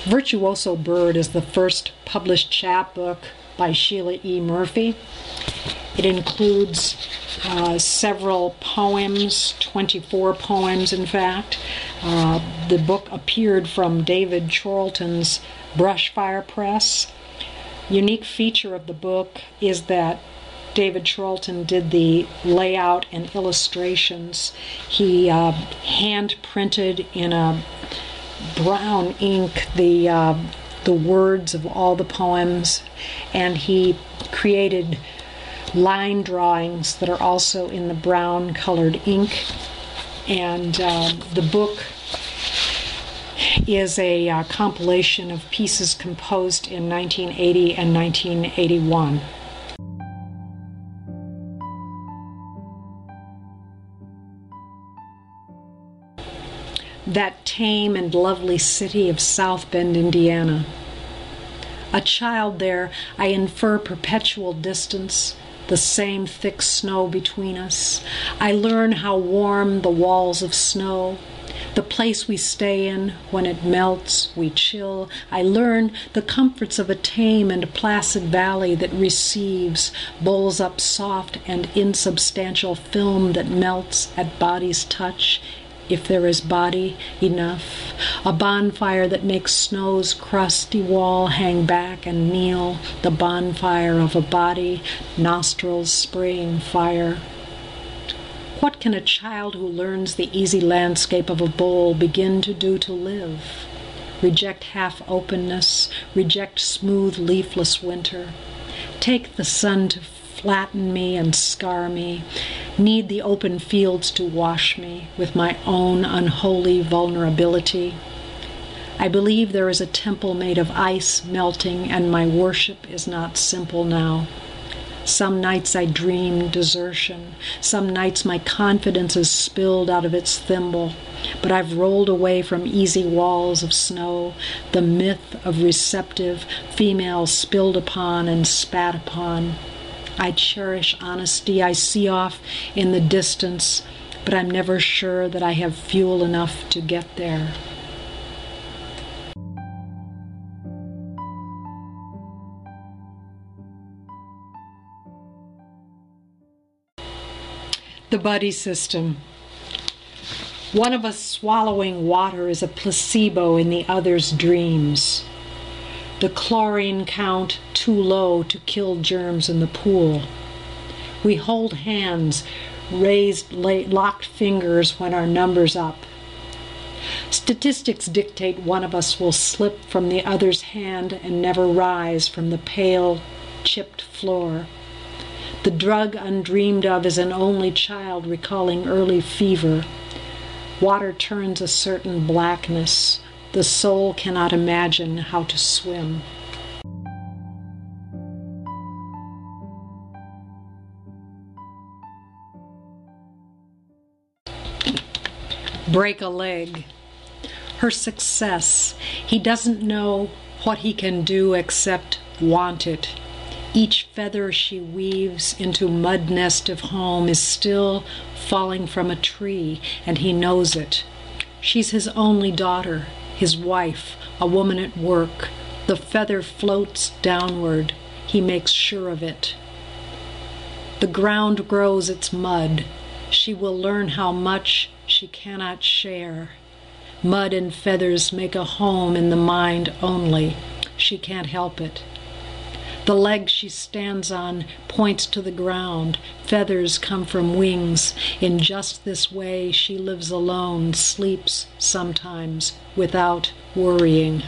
Virtuoso Bird is the first published chapbook by Sheila E. Murphy. It includes several poems, 24 poems in fact. The book appeared from David Charlton's Brushfire Press. Unique feature of the book is that David Charlton did the layout and illustrations. He hand printed in a brown ink the words of all the poems, and he created line drawings that are also in the brown colored ink. And the book is a compilation of pieces composed in 1980 and 1981. That tame and lovely city of South Bend, Indiana. A child there, I infer perpetual distance, the same thick snow between us. I learn how warm the walls of snow, the place we stay in, when it melts, we chill. I learn the comforts of a tame and placid valley that receives, bowls up soft and insubstantial film that melts at body's touch, if there is body enough, a bonfire that makes snow's crusty wall hang back and kneel, the bonfire of a body, nostrils spraying fire. What can a child who learns the easy landscape of a bowl begin to do to live? Reject half-openness, reject smooth leafless winter. Take the sun to flatten me and scar me, need the open fields to wash me with my own unholy vulnerability. I believe there is a temple made of ice melting, and my worship is not simple now. Some nights I dream desertion. Some nights my confidence is spilled out of its thimble. But I've rolled away from easy walls of snow, the myth of receptive females spilled upon and spat upon. I cherish honesty I see off in the distance, but I'm never sure that I have fuel enough to get there. The buddy system. One of us swallowing water is a placebo in the other's dreams. The chlorine count too low to kill germs in the pool. We hold hands, raised locked fingers when our number's up. Statistics dictate one of us will slip from the other's hand and never rise from the pale, chipped floor. The drug undreamed of is an only child recalling early fever. Water turns a certain blackness. The soul cannot imagine how to swim. Break a leg. Her success. He doesn't know what he can do except want it. Each feather she weaves into mud nest of home is still falling from a tree, and he knows it. She's his only daughter, his wife, a woman at work. The feather floats downward. He makes sure of it. The ground grows its mud. She will learn how much she cannot share. Mud and feathers make a home in the mind only. She can't help it. The leg she stands on points to the ground. Feathers come from wings. In just this way she lives alone, sleeps sometimes, without worrying.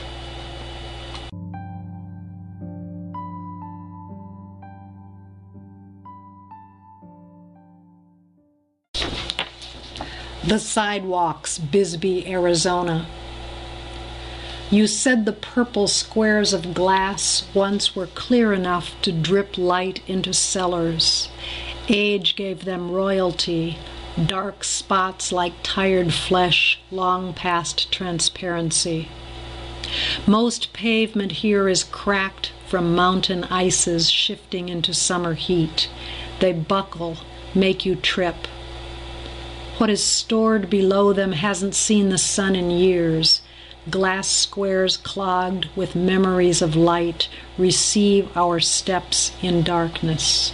The Sidewalks, Bisbee, Arizona. You said the purple squares of glass once were clear enough to drip light into cellars. Age gave them royalty, dark spots like tired flesh long past transparency. Most pavement here is cracked from mountain ices shifting into summer heat. They buckle, make you trip. What is stored below them hasn't seen the sun in years. glass squares clogged with memories of light, receive our steps in darkness.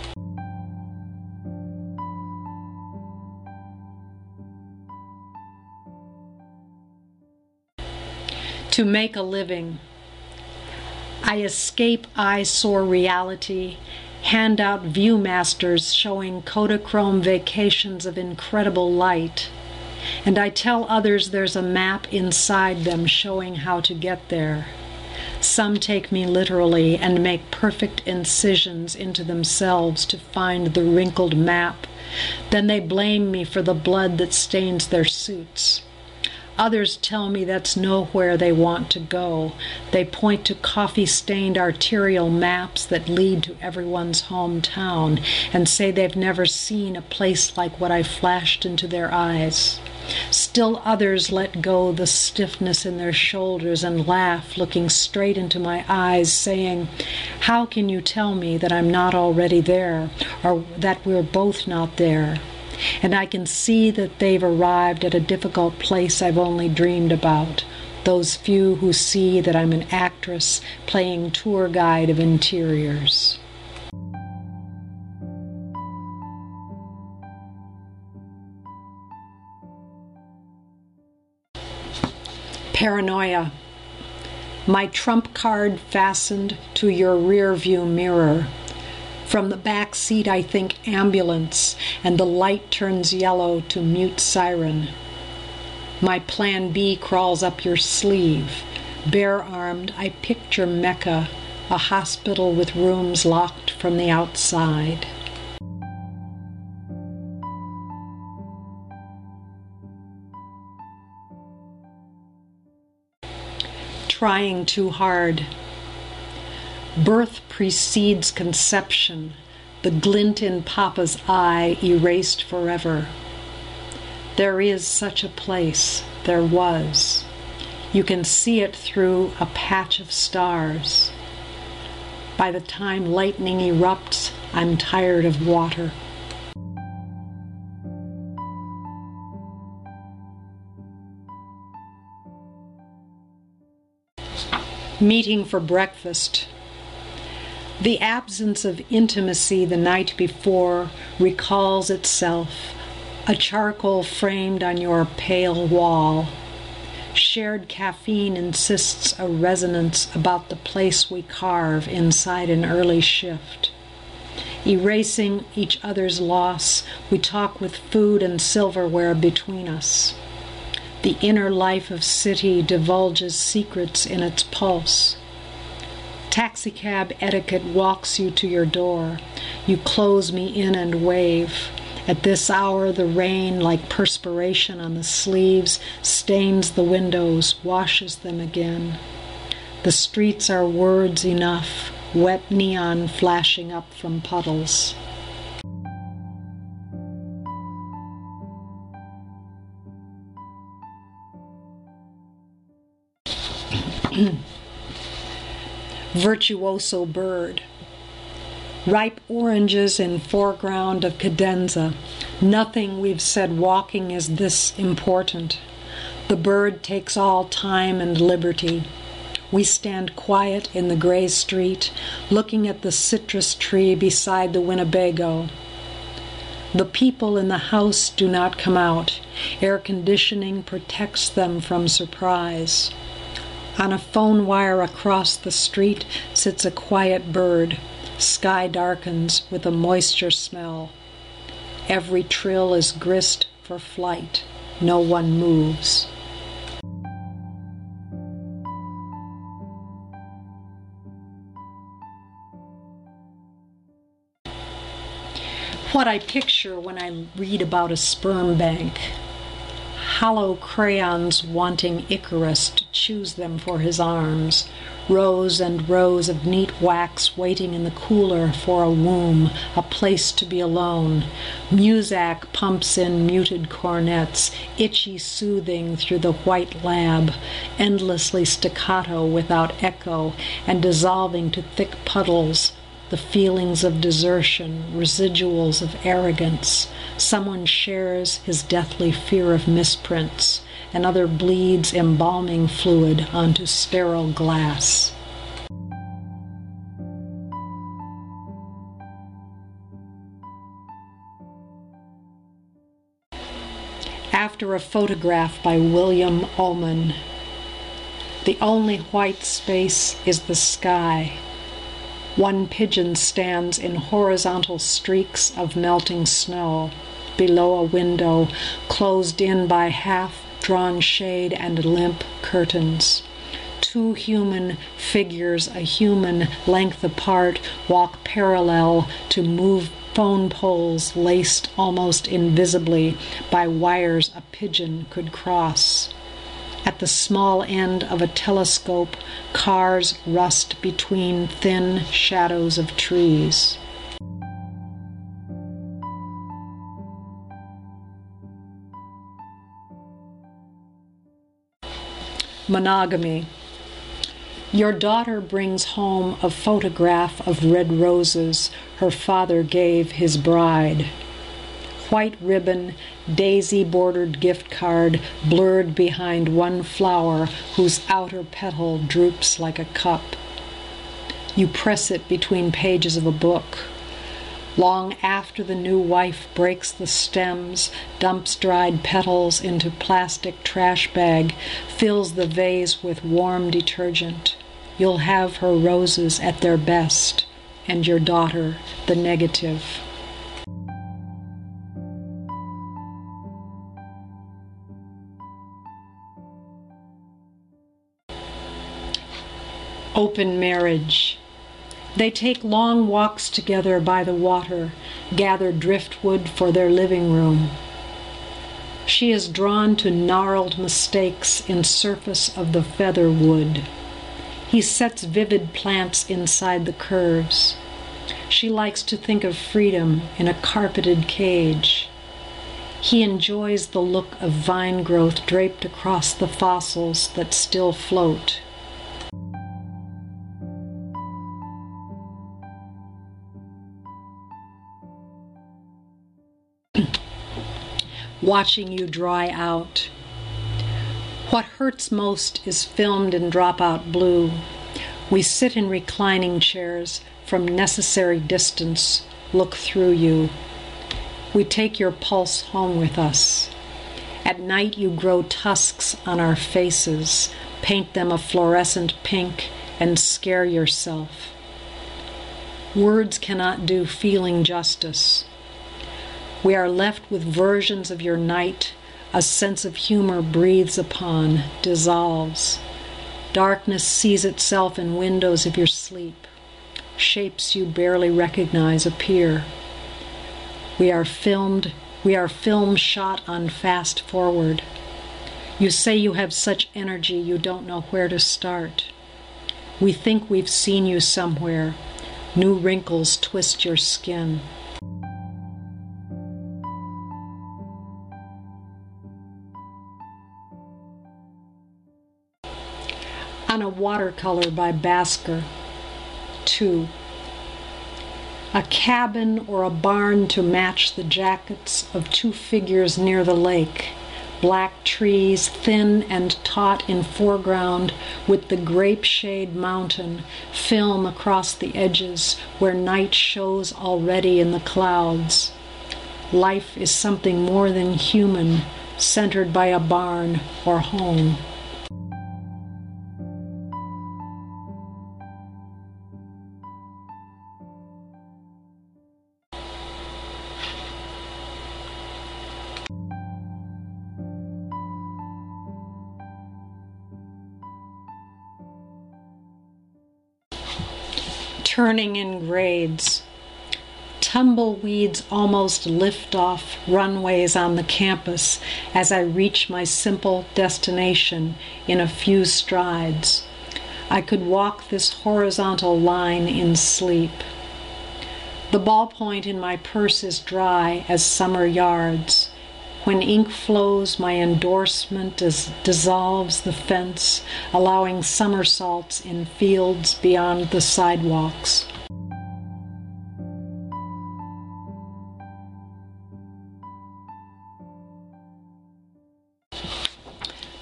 To make a living. I escape eyesore reality, hand out viewmasters showing Kodachrome vacations of incredible light, and I tell others there's a map inside them showing how to get there. Some take me literally and make perfect incisions into themselves to find the wrinkled map. Then they blame me for the blood that stains their suits. Others tell me that's nowhere they want to go. They point to coffee-stained arterial maps that lead to everyone's hometown and say they've never seen a place like what I flashed into their eyes. Still others let go the stiffness in their shoulders and laugh, looking straight into my eyes, saying, "How can you tell me that I'm not already there, or that we're both not there?" And I can see that they've arrived at a difficult place I've only dreamed about, those few who see that I'm an actress playing tour guide of interiors. Paranoia. My trump card fastened to your rear view mirror. From the back seat I think ambulance, and the light turns yellow to mute siren. My plan B crawls up your sleeve. Bare-armed, I picture Mecca, a hospital with rooms locked from the outside. Trying too hard. Birth precedes conception, the glint in Papa's eye erased forever. There is such a place, there was. You can see it through a patch of stars. By the time lightning erupts, I'm tired of water. Meeting for breakfast. The absence of intimacy the night before recalls itself, a charcoal framed on your pale wall. Shared caffeine insists a resonance about the place we carve inside an early shift. Erasing each other's loss, we talk with food and silverware between us. The inner life of city divulges secrets in its pulse. Taxicab etiquette walks you to your door. You close me in and wave. At this hour, the rain, like perspiration on the sleeves, stains the windows, washes them again. The streets are words enough, wet neon flashing up from puddles. Virtuoso bird. Ripe oranges in foreground of cadenza. Nothing we've said walking is this important. The bird takes all time and liberty. We stand quiet in the gray street, looking at the citrus tree beside the Winnebago. The people in the house do not come out. Air conditioning protects them from surprise. On a phone wire across the street sits a quiet bird. Sky darkens with a moisture smell. Every trill is grist for flight. No one moves. What I picture when I read about a sperm bank. Hollow crayons wanting Icarus to choose them for his arms. Rows and rows of neat wax waiting in the cooler for a womb, a place to be alone. Muzak pumps in muted cornets, itchy soothing through the white lab, endlessly staccato without echo, and dissolving to thick puddles, the feelings of desertion, residuals of arrogance. Someone shares his deathly fear of misprints, and other bleeds embalming fluid onto sterile glass. After a photograph by William Ullman, the only white space is the sky. One pigeon stands in horizontal streaks of melting snow below a window closed in by half-drawn shade and limp curtains. Two human figures, a human length apart, walk parallel to move phone poles laced almost invisibly by wires a pigeon could cross. At the small end of a telescope, cars rust between thin shadows of trees. Monogamy. Your daughter brings home a photograph of red roses her father gave his bride. White ribbon, daisy-bordered gift card blurred behind one flower whose outer petal droops like a cup. You press it between pages of a book. Long after the new wife breaks the stems, dumps dried petals into plastic trash bag, fills the vase with warm detergent, you'll have her roses at their best, and your daughter the negative. Open marriage. They take long walks together by the water, gather driftwood for their living room. She is drawn to gnarled mistakes in surface of the feather wood. He sets vivid plants inside the curves. She likes to think of freedom in a carpeted cage. He enjoys the look of vine growth draped across the fossils that still float. Watching you dry out. What hurts most is filmed in dropout blue. We sit in reclining chairs, from necessary distance, look through you. We take your pulse home with us. At night you grow tusks on our faces, paint them a fluorescent pink, and scare yourself. Words cannot do feeling justice. We are left with versions of your night a sense of humor breathes upon, dissolves. Darkness sees itself in windows of your sleep. Shapes you barely recognize appear. We are film shot on fast forward. You say you have such energy you don't know where to start. We think we've seen you somewhere. New wrinkles twist your skin. On a watercolor by Basker. 2. A cabin or a barn to match the jackets of two figures near the lake. Black trees, thin and taut in foreground, with the grape-shade mountain, film across the edges where night shows already in the clouds. Life is something more than human, centered by a barn or home. Turning in grades. Tumbleweeds almost lift off runways on the campus as I reach my simple destination in a few strides. I could walk this horizontal line in sleep. The ballpoint in my purse is dry as summer yards. When ink flows, my endorsement dissolves the fence, allowing somersaults in fields beyond the sidewalks.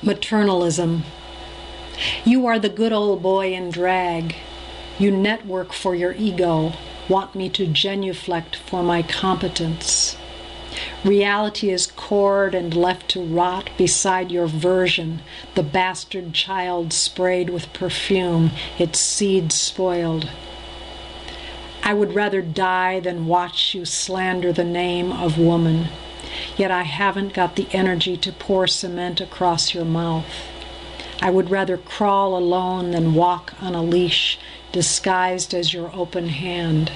Maternalism. You are the good old boy in drag. You network for your ego, want me to genuflect for my competence. Reality is cored and left to rot beside your version, the bastard child sprayed with perfume, its seed spoiled. I would rather die than watch you slander the name of woman, yet I haven't got the energy to pour cement across your mouth. I would rather crawl alone than walk on a leash, disguised as your open hand.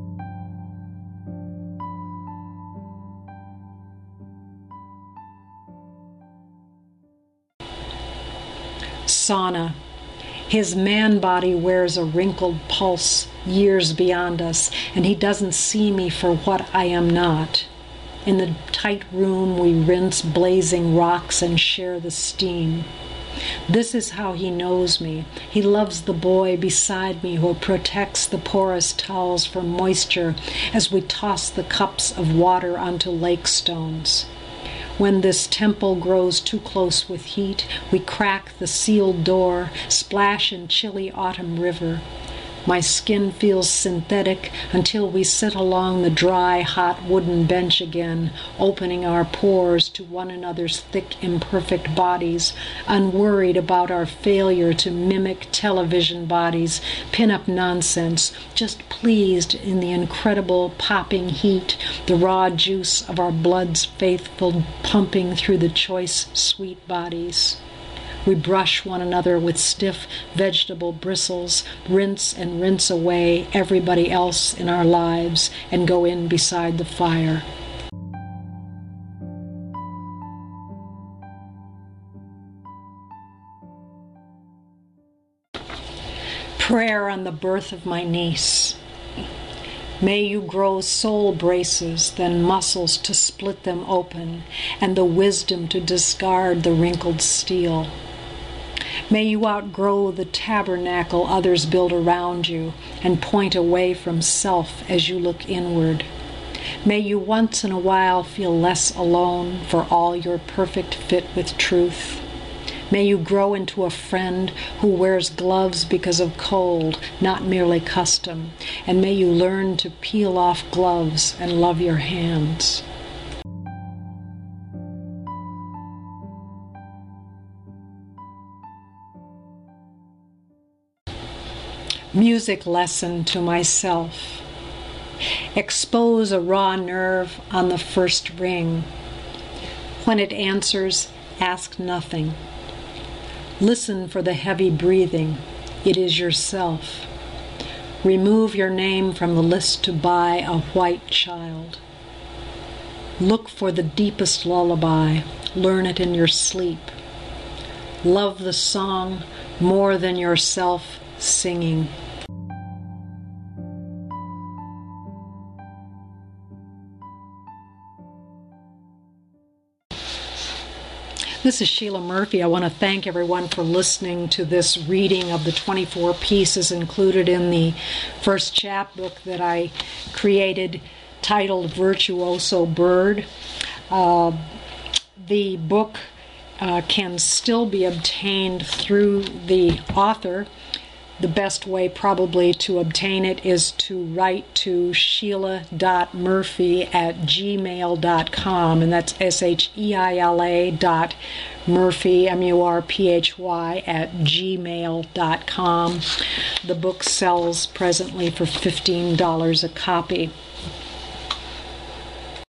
Sauna. His man body wears a wrinkled pulse years beyond us, and he doesn't see me for what I am not. In the tight room we rinse blazing rocks and share the steam. This is how he knows me. He loves the boy beside me who protects the porous towels from moisture as we toss the cups of water onto lake stones. When this temple grows too close with heat, we crack the sealed door, splash in chilly autumn river. My skin feels synthetic until we sit along the dry, hot wooden bench again, opening our pores to one another's thick, imperfect bodies, unworried about our failure to mimic television bodies, pin-up nonsense, just pleased in the incredible popping heat, the raw juice of our blood's faithful pumping through the choice, sweet bodies. We brush one another with stiff vegetable bristles, rinse and rinse away everybody else in our lives, and go in beside the fire. Prayer on the birth of my niece. May you grow soul braces, then muscles to split them open, and the wisdom to discard the wrinkled steel. May you outgrow the tabernacle others build around you and point away from self as you look inward. May you once in a while feel less alone for all your perfect fit with truth. May you grow into a friend who wears gloves because of cold, not merely custom, and may you learn to peel off gloves and love your hands. Music lesson to myself. Expose a raw nerve on the first ring. When it answers, ask nothing. Listen for the heavy breathing. It is yourself. Remove your name from the list to buy a white child. Look for the deepest lullaby. Learn it in your sleep. Love the song more than yourself singing. This is Sheila Murphy. I want to thank everyone for listening to this reading of the 24 pieces included in the first chapbook that I created titled Virtuoso Bird. The book can still be obtained through the author. The best way probably to obtain it is to write to sheila.murphy@gmail.com, and that's SHEILA.Murphy, MURPHY, @gmail.com. The book sells presently for $15 a copy.